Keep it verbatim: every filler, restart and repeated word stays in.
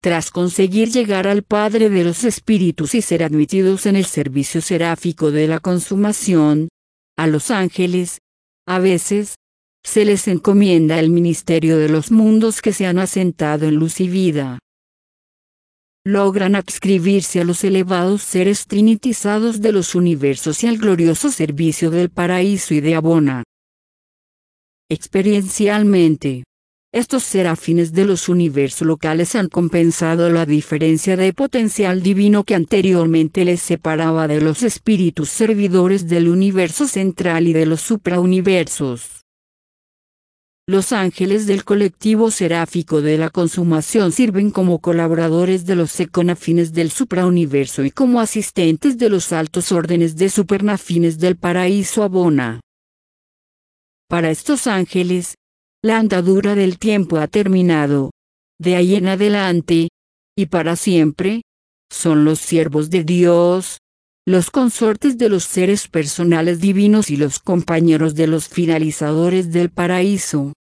tras conseguir llegar al Padre de los Espíritus y ser admitidos en el servicio seráfico de la consumación, a los ángeles, a veces, se les encomienda el ministerio de los mundos que se han asentado en luz y vida. Logran adscribirse a los elevados seres trinitizados de los universos y al glorioso servicio del paraíso y de Abona. Experiencialmente, estos serafines de los universos locales han compensado la diferencia de potencial divino que anteriormente les separaba de los espíritus servidores del universo central y de los suprauniversos. Los ángeles del colectivo seráfico de la consumación sirven como colaboradores de los seconafines del suprauniverso y como asistentes de los altos órdenes de supernafines del paraíso Abona. Para estos ángeles, la andadura del tiempo ha terminado. De ahí en adelante, y para siempre, son los siervos de Dios, los consortes de los seres personales divinos y los compañeros de los finalizadores del paraíso.